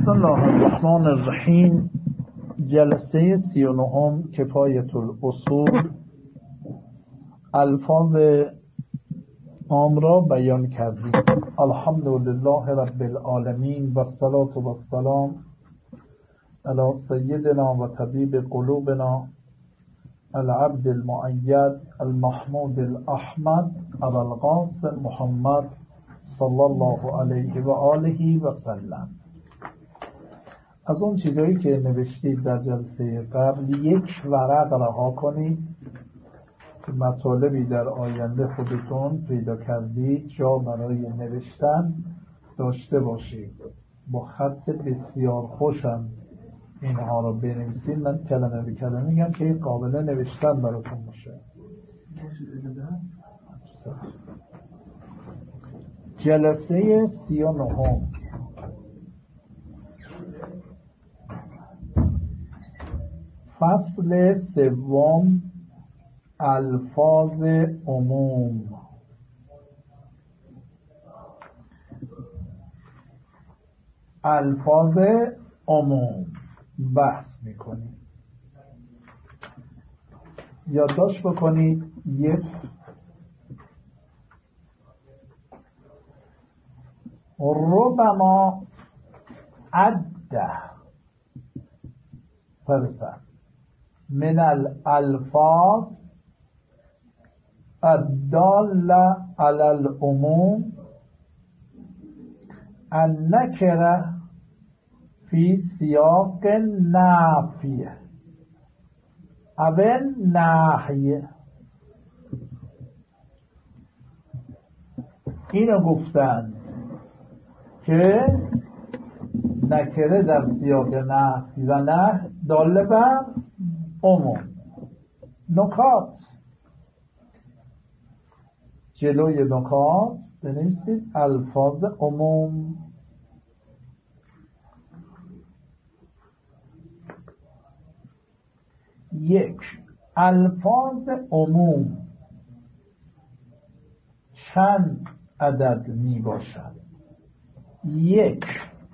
بسم الله الرحمن الرحیم. جلسه 39 کفایت الاصول الفاظ عام را بیان کردیم. الحمدلله رب العالمین و الصلاة و السلام علی سیدنا و طبیب قلوبنا العبد المؤید المحمود الاحمد ابو القاسم محمد صلی الله علیه و آله و سلم. از اون چیزایی که نوشتید در جلسه قبل یک ورق رها کنید که مطالبی در آینده خودتون پیدا کردید جا برای نوشتن داشته باشید. با خط بسیار خوشم اینها رو بنویسید. من کلمه به کلمه میگم که قابل نوشتن براتون باشه. جلسه 39 فصل سوم الفاظ عموم. الفاظ عموم بحث میکنیم. یادداشت بکنید. یک، ربما عده سر من الالفاظ الداله علی العموم النکره فی سیاق نافیه او نهیه. اینو گفتند که نکره در سیاق نفی و نه داله بر عموم. نکات جلوی نکات بنویسید الفاظ عموم. یک، الفاظ عموم چند عدد می باشد؟ یک،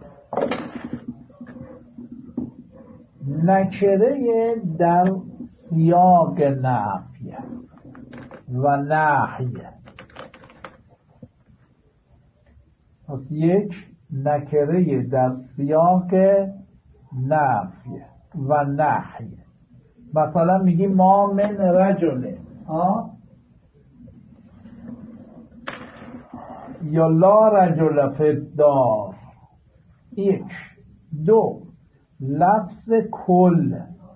نکره در سیاق نفی و نهی. پس یک، نکره در سیاق نفی و نهی. مثلا میگی ما من رجل یا لا رجل فی الدار. یک. دو، لفظ کل.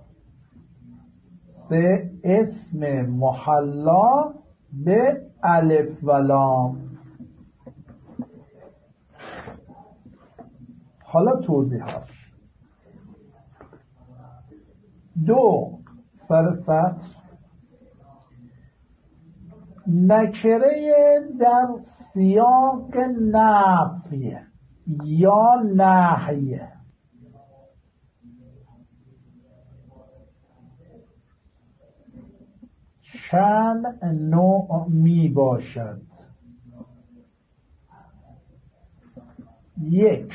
سه، اسم محلا به الف و لام. حالا توضیحاش. دو، سر سطر، نکره در سیاق نفی یا نهی. چند نوع می باشد؟ یک،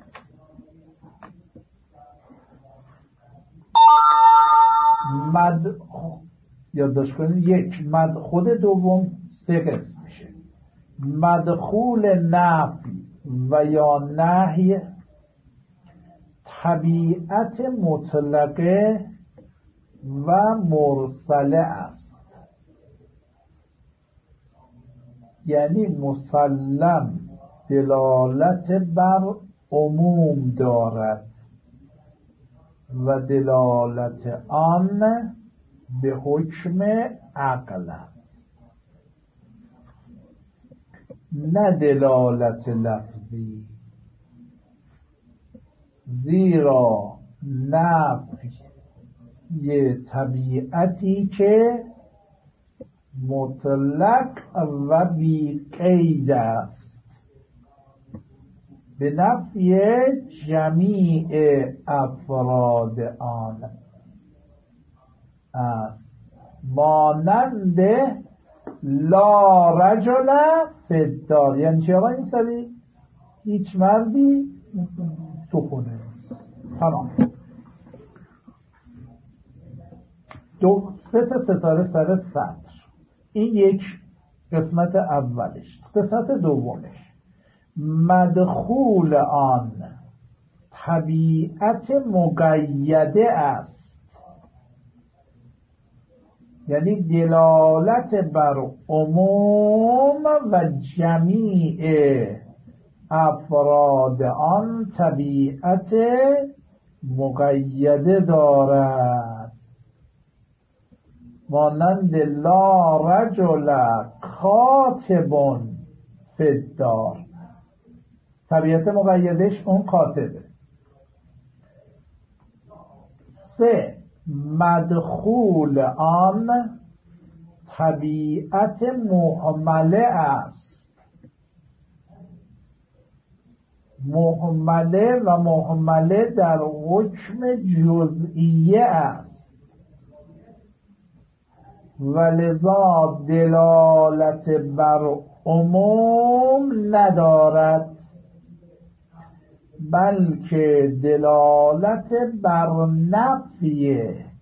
یادداشت کنید. یک، مدخول دوم سه قسم میشه. مدخول نفی و یا نهی طبیعت مطلقه و مرسله است، یعنی مسلم دلالت بر عموم دارد و دلالت آن به حکم عقل است، نه دلالت لفظی. زیرا نفی یه طبیعتی که مطلق و بی قید است، به نفی جمیع افراد آن است. مانند لا رجل فی الدار، یعنی چه آقا این سری؟ هیچ مردی تو خونه نیست. تمام. سه تا ستاره سر سطر. این یک قسمت اولش. قسمت دومش، مدخول آن طبیعت مقیده است، یعنی دلالت بر عموم و جمیع افراد آن طبیعت مقیده دارد، مانند لا رجل کاتب فی الدار. طبیعت مقیدش اون کاتبه. 3. مدخول آن طبیعت مهمله است. مهمله و مهمله در حکم جزئیه است و لذا دلالت بر عموم ندارد، بلکه دلالت بر نفی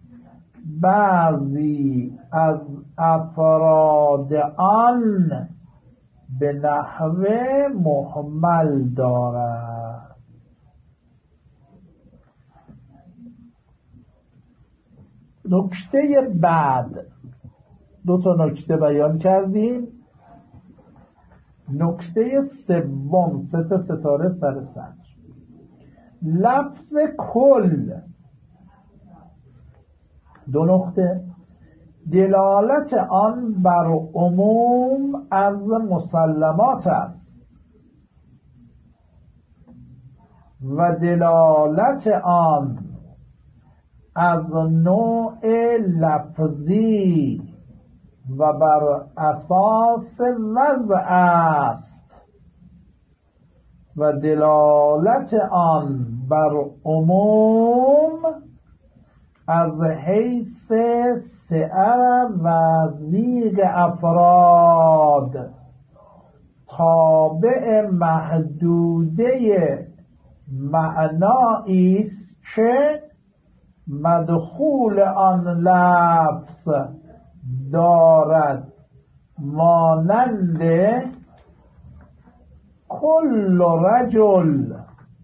بعضی از افراد آن به نحو محمل دارد. نکته بعد، دو تا نکته بیان کردیم. نکته سوم، سه تا ستاره سر سطر. لفظ کل، دو نقطه، دلالت آن بر عموم از مسلمات است و دلالت آن از نوع لفظی و بر اساس وضع است و دلالت آن بر عموم از حیث سعه و ضیق افراد تابع محدوده معنایی است که مدخول آن لفظ دارد، مانند کل رجل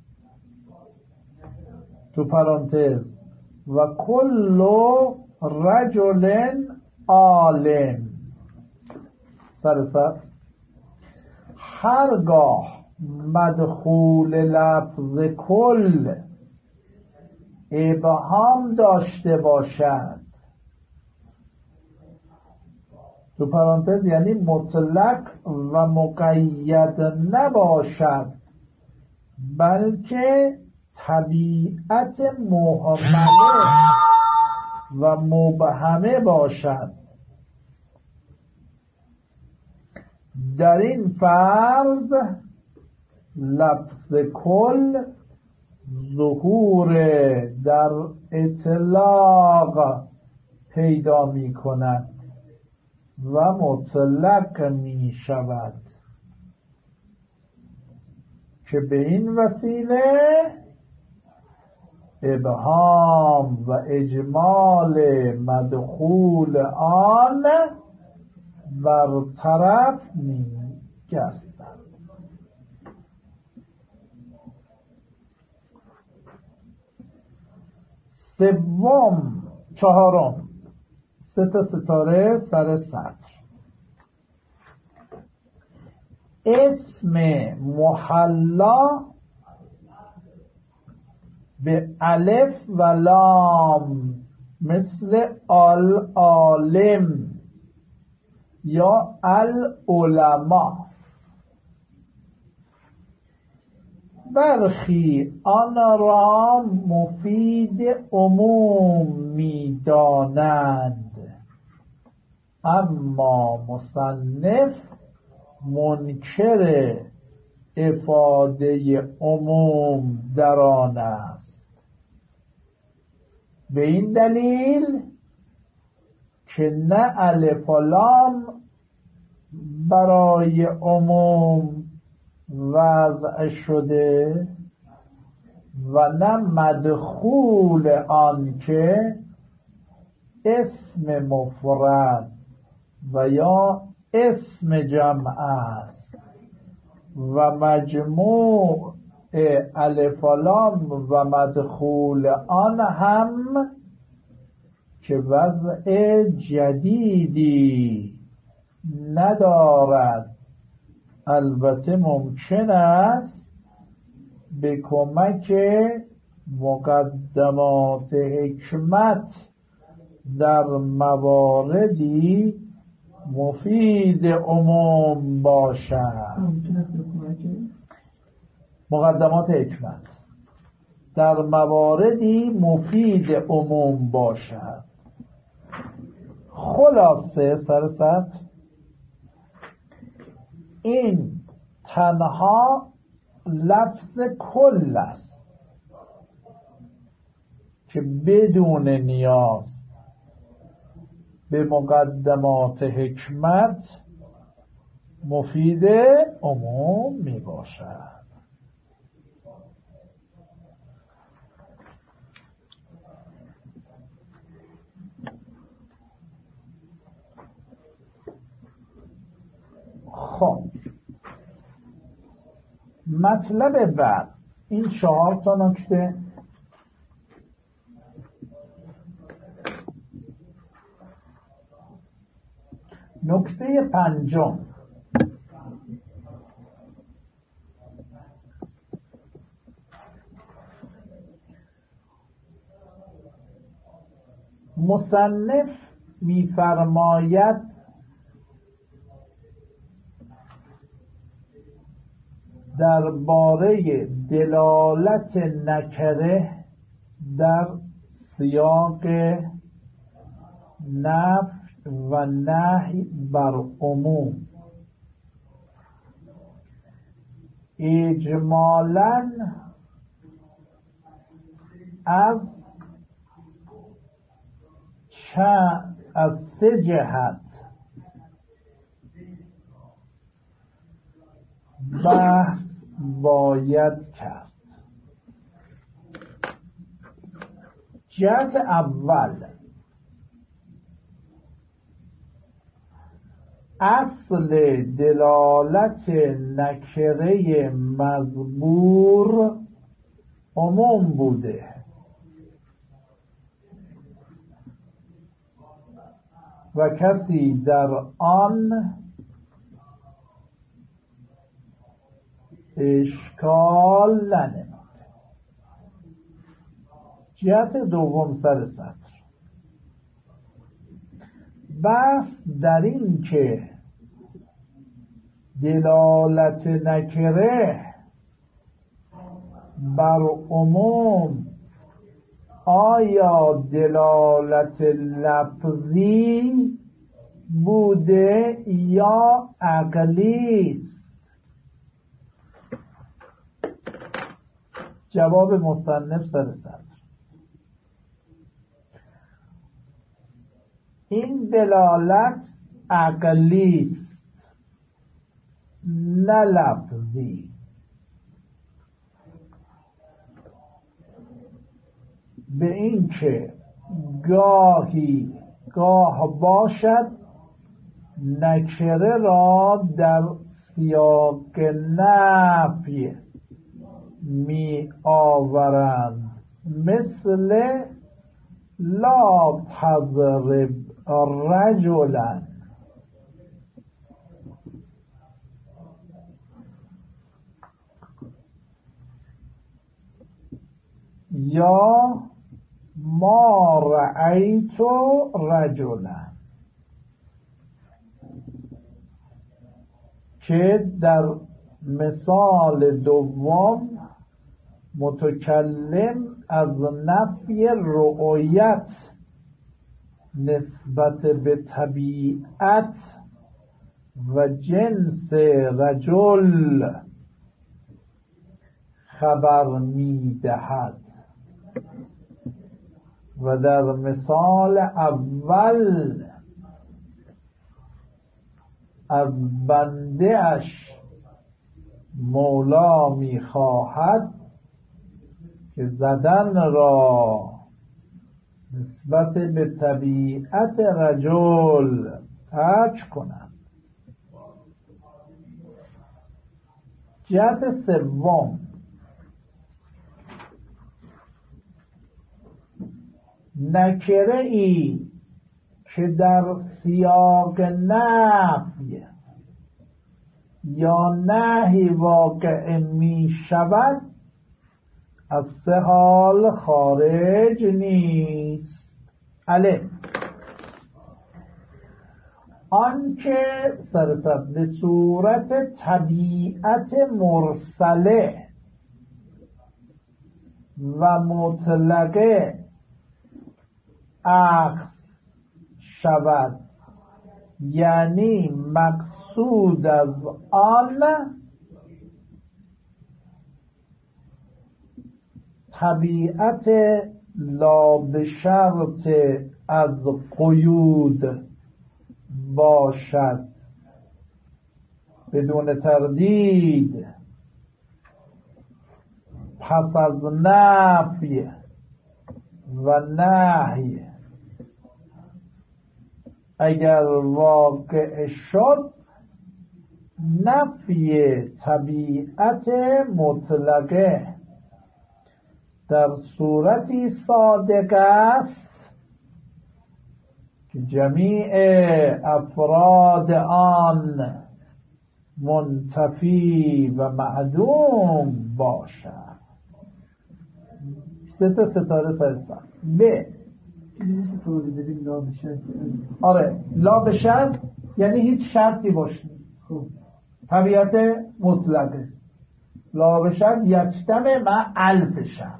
تو پرانتز و کل رجل عالم سر سطر. هرگاه مدخول لفظ کل ابهام داشته باشد، تو پرانتز یعنی مطلق و مقید نباشد، بلکه طبیعت مهمله و مبهمه باشد، در این فرض لفظ کل ظهور در اطلاق پیدا می کند و مطلق می شود که به این وسیله ابهام و اجمال مدخول آن برطرف می گردد. چهارم، سه تا ستاره سر سطر. اسم محلا به الف و لام مثل العالم یا العلماء، برخی آن را مفید عموم می دانند، اما مصنف منکر افاده عموم در آن است، به این دلیل که نه الف و لام برای عموم وضع شده و نه مدخول آن که اسم مفرد و یا اسم جمع است و مجموع الف و لام و مدخول آن هم که وضع جدیدی ندارد، البته ممکن است به کمک مقدمات حکمت در مواردی مفید عموم باشد. مقدمات حکمت در مواردی مفید عموم باشد. خلاصه سرست این تنها لفظ کل است که بدون نیاز به مقدمات حکمت مفید عموم می باشد. خب مطلب بعد این 4 تا نکته. نکته 5 مصنف می‌فرماید درباره دلالت نکره در سیاق نفی و نهی بر عموم اجمالاً از 3 جهت بحث باید کرد. جهت اول، اصل دلالت نکره مذکور عموم بوده و کسی در آن اشکال ننمود. جهت دوم سر سطر بحث در این که دلالت نکره بر عموم آیا دلالت لفظی بوده یا عقلی است؟ جواب مصنف سر سطر این دلالت عقلی است نه لفظی. به این که گاه باشد نکره را در سیاق نفی می آورند، مثل لا تضرب رجلا، یا ما رأیت رجلا، که در مثال دوم متکلم از نفی رؤیت نسبت به طبیعت و جنس رجل خبر می‌دهد و در مثال اول از بنده اش مولا می‌خواهد که زدن را نسبت به طبیعت رجل ترک کنند. جهت سوم، نکره ای که در سیاق نفی یا نهی واقع می شود از سه حال خارج نیست. الف، آنکه سرسر به صورت طبیعت مرسله و مطلقه اخذ شود، یعنی مقصود از آن طبیعت لا به شرط از قیود باشد بدون تردید. پس از نفی و نهی اگر واقع شد، نفی طبیعت مطلقه در صورتی صادق است که جمیع افراد آن منتفی و معدوم باشد. سه تا ستاره سرسان. ب، آره، لا به شرط یعنی هیچ شرطی باشه. طبیعت مطلق است. لا به شرط یجتمع مع الف شرط.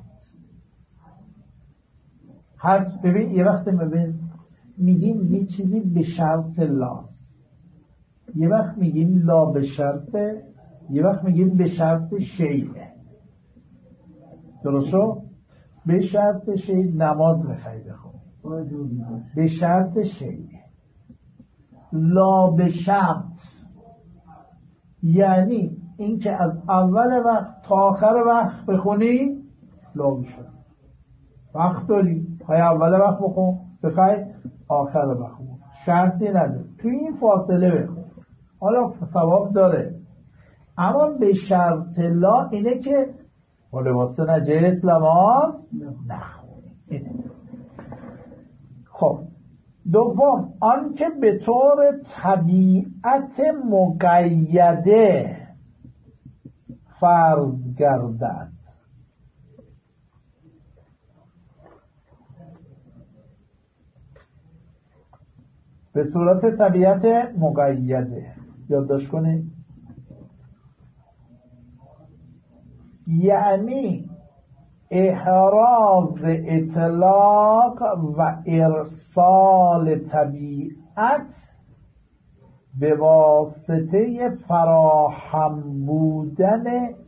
ببین یه وقت میگیم یه چیزی به شرط لاست، یه وقت میگیم لا به شرطه، یه وقت میگیم به شرط شیعه. درستو؟ به شرط شیعه نماز بخوای بخون، به شرط شیعه. لا به شرط یعنی این که از اول وقت تا آخر وقت بخونی لا به شرط. وقت داری های اول وقت بخون، بخوای آخر وقت بخون، شرطی نداره، توی این فاصله بخون، حالا ثواب داره. اما به شرط لا اینه که با لباس نجس نماز نخونی. خب دوم، آن که به طور طبیعت مقیده فرض گردد. به صورت طبیعت مقیده یادداشت کنید، یعنی احراز اطلاق و ارسال طبیعت به واسطه فراهم بودن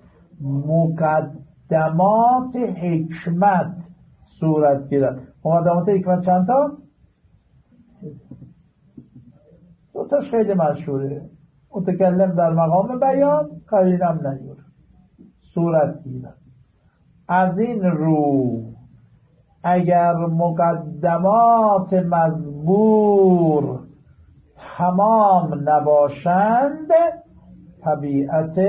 مقدمات حکمت صورت گیرد. مقدمات حکمت چند تاست؟ دو تاش خیلی مشهوره، متکلم در مقام بیان، قرینم نیاره، صورت گیرد. از این رو اگر مقدمات مزبور تمام نباشند، طبیعت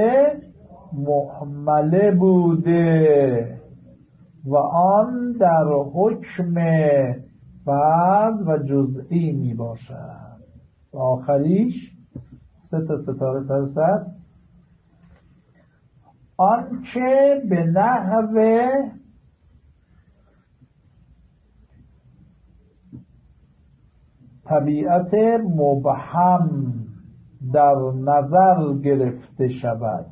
محمله بوده و آن در حکم فرد و جزئی می باشد. و آخریش سه تا ستاره سر آن که به نحو طبیعت مبهم در نظر گرفته شود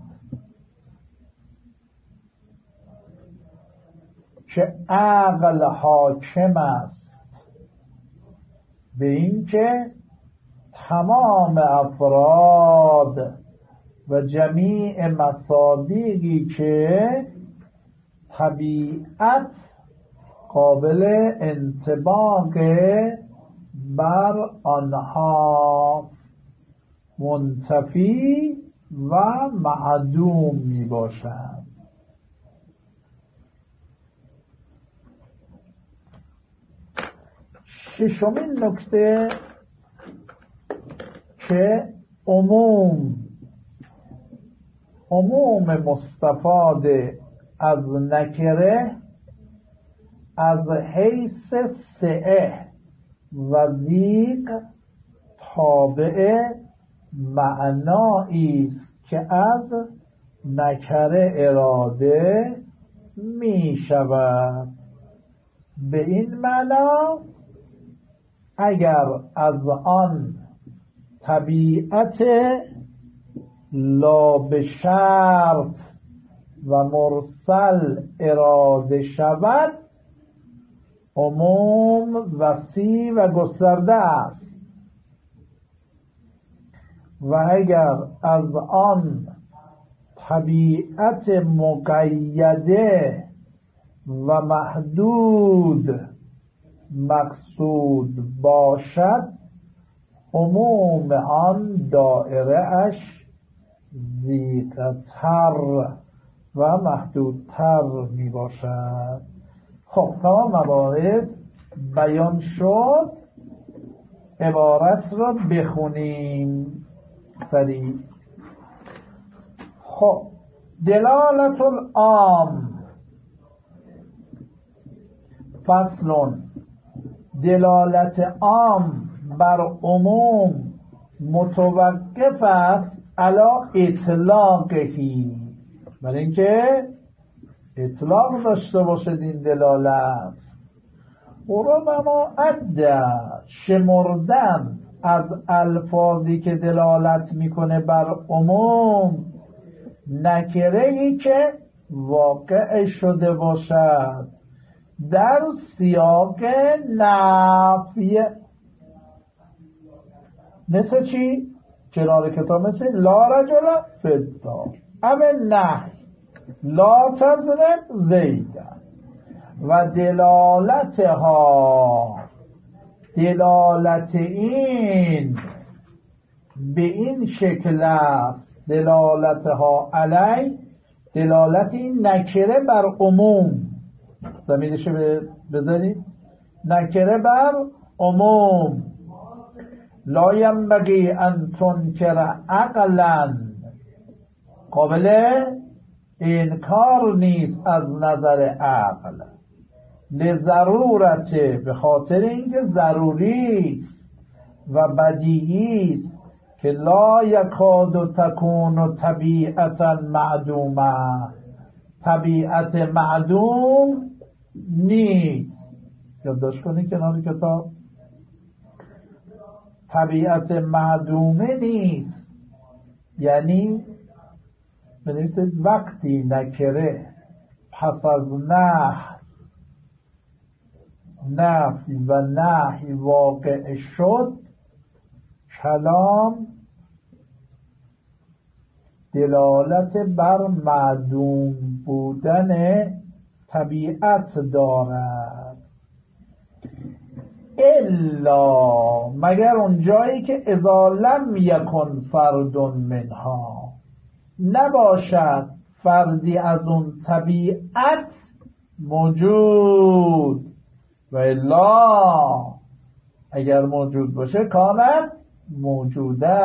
که عقل حاکم است به این که تمام افراد و جمیع مصادیقی که طبیعت قابل انطباق بر آنهاست منتفی و معدوم می باشند. ششمین نکته که عموم مستفاد از نکره از حیث سعه و ضیق تابع معنایی است که از نکره اراده می شود. به این معنا اگر از آن طبیعت لا به شرط و مرسل اراده شود، عموم وسیع و گسترده است. و اگر از آن طبیعت مقیده و محدود مقصود باشد، عموم آن دایره اش ضیق‌تر و محدودتر می باشد. خب تمام مباحث بیان شد. عبارت را بخونیم سریع. خب دلالت العام فصل. دلالت عام بر عموم متوقف است علی اطلاقهی، برای اینکه اطلاق داشته باشد این دلالت. او را ما عده شمردن از الفاظی که دلالت میکنه بر عموم نکره‌ای که واقع شده باشد در سیاق نفی. مثل چی؟ کنار کتاب مثل لا رجل فی الدار، او نهی لا تضرب زیدا. و دلالت این به این شکل است. دلالتها علی، دلالت این نکره بر عموم، زمینش بذارید نکره بر عموم. لا ینبغی ان تنکر عقلا، قابل انکار نیست از نظر عقل. لضرورت، به خاطر اینکه ضروری است و بدیهی است که لا یکاد تکون طبیعتا معدومه، طبیعت معدوم نیست. یادداشت کنید کنار کتاب، طبیعت معدومه نیست. یعنی بنویسید وقتی نکره پس از نفی و نهی واقع شد، کلام دلالت بر معدوم بودن طبیعت دارد، الا مگر اون جایی که اذا لم یکن فرد منها، نباشد فردی از اون طبیعت موجود. و الا اگر موجود باشه کامل موجوده.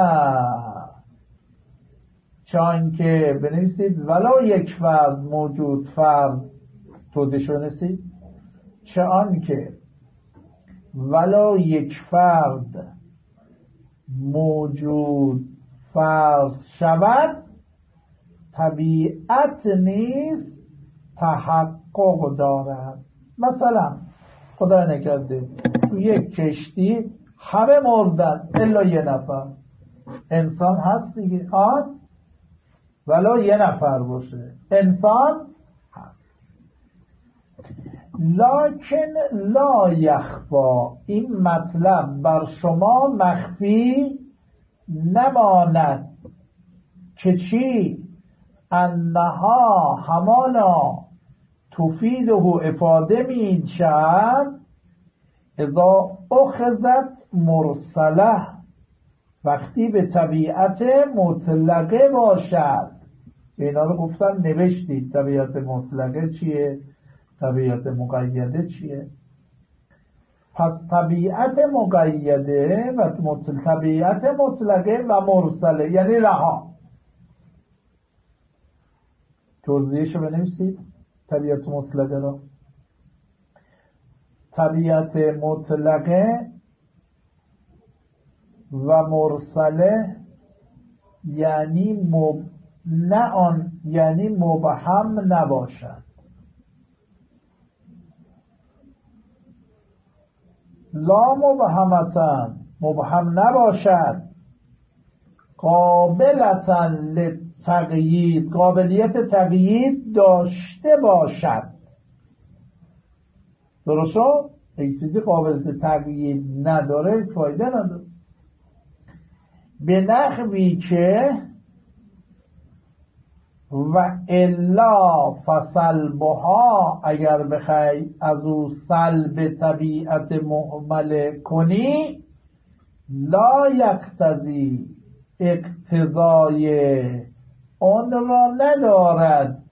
چون که بنویسید ولو یک فرد موجود، فرد توضیح بنویسید، چون که ولو یک فرد موجود فرض شود، طبیعت نیز تحقق دارد. مثلا خدا نکرده تو یک کشتی همه مردن الا یه نفر، انسان هست دیگه، ولو یه نفر باشه انسان هست. لکن لا یخفا، این مطلب بر شما مخفی نماند که چی؟ انها همانا تفیده افاده می شد اذا اخذت مرسله، وقتی به طبیعت مطلقه باشد. اینا رو گفتم نوشتید، طبیعت مطلقه چیه، طبیعت مقیده چیه. پس طبیعت مقیده و طبیعت مطلقه و مرسله یعنی رها. توضیحشو بنویسید. طبیعت مطلقه را، طبیعت مطلقه و مرسله یعنی یعنی مبهم نباشد. لا مبهمتن، مبهم نباشد. قابلتن للتقیید، قابلیت تقیید داشته باشد. درست شد؟ یک چیزی قابلیت تقیید نداره فایده نداره. به نحوی که و الا فسلبها، اگر بخوای از او سلب طبیعت مهمل کنی، لا یقتضی، اقتضای آن را ندارد،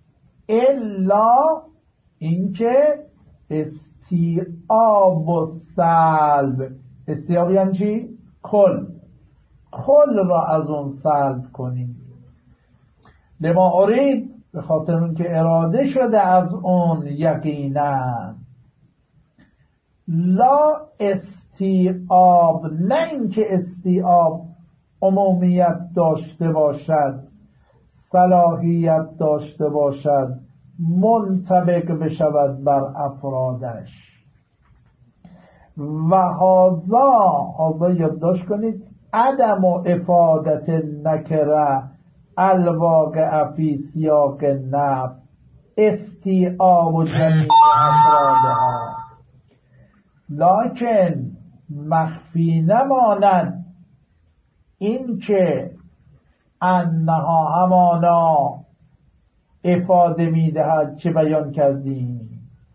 الا اینکه استیعاب و سلب. استیعاب یعنی چی؟ کل را از اون سلب کنی. لما ارید، به خاطر اون که اراده شده از اون یقینا. لا استیعاب، نه اینکه استیعاب عمومیت داشته باشد، صلاحیت داشته باشد، منطبق بشود بر افرادش. و هازا یادداشت کنید، عدم و افادت نکره الواقع فی سیاق نفی استیعاب و جمیع افرادها، لکن مخفی نماند این که انها همانا افاده میدهد که بیان کردیم.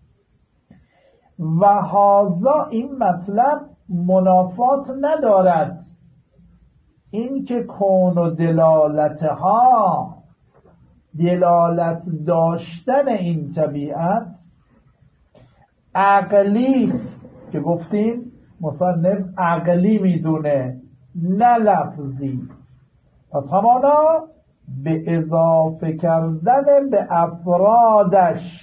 و هازا، این مطلب منافات ندارد این که کون و دلالتها، دلالت داشتن این طبیعت عقلیست که گفتیم مصنف عقلی میدونه نه لفظی. پس همانا به اضافه کردن به افرادش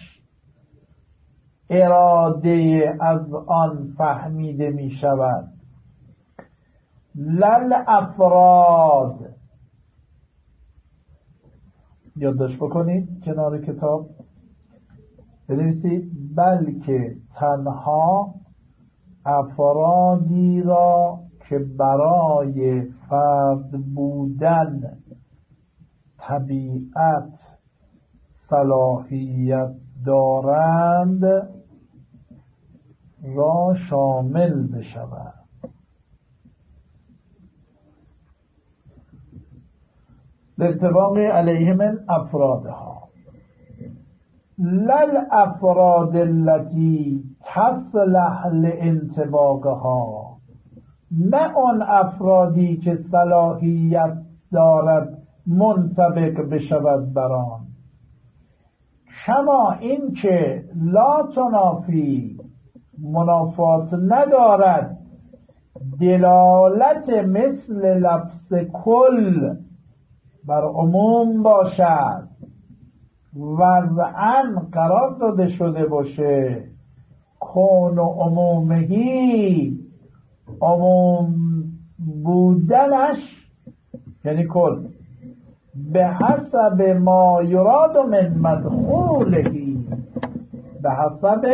اراده از آن فهمیده می شود. لل افراد، یادداشت بکنید کنار کتاب بنویسید، بلکه تنها افرادی را که برای فرد بودن طبیعت صلاحیت دارند را شامل بشود. لاتفاق علیه من افرادها، لل افراد التي تصلح لانطباقها، نه آن افرادی که صلاحیت دارد منطبق بشود بر آن. کما این که لا تنافی، منافات ندارد، دلالت مثل لفظ کل بر عموم باشد، وضعاً قرار داده شده باشه، کون و عمومهی، عموم بودنش یعنی کل، به حسب ما یراد من مدخولهی، به حسب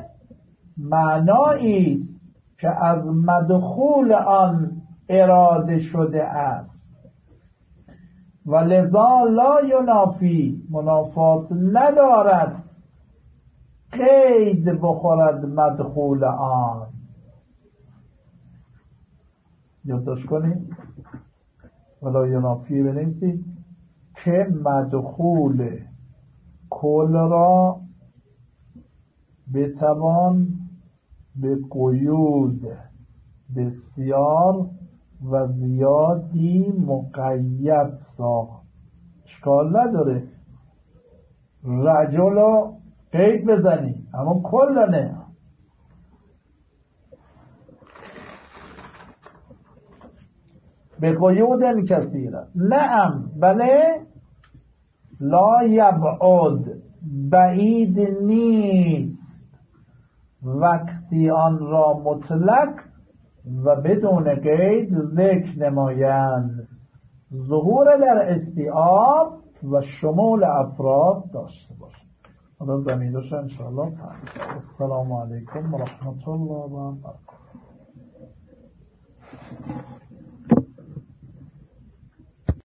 معنایی است که از مدخول آن اراده شده است. و لذا لا ینافی، منافات ندارد قید بخورد مدخول آن. یادداشت کنید، ولا ینافی بنویسید که مدخول کل را بتوان به قیود بسیار و زیادی مقید ساخت. اشکال نداره رجل را قید بزنی، اما کل نه. به قیود کثیره. نعم بله، لا یبعد بعید نیست وقتی آن را مطلق و بدون قید ذکر نمایند، ظهور در استیعاب و شمول افراد داشته باشد. حالا زمینش انشاءالله تعالی. السلام علیکم و رحمت الله و برکاته.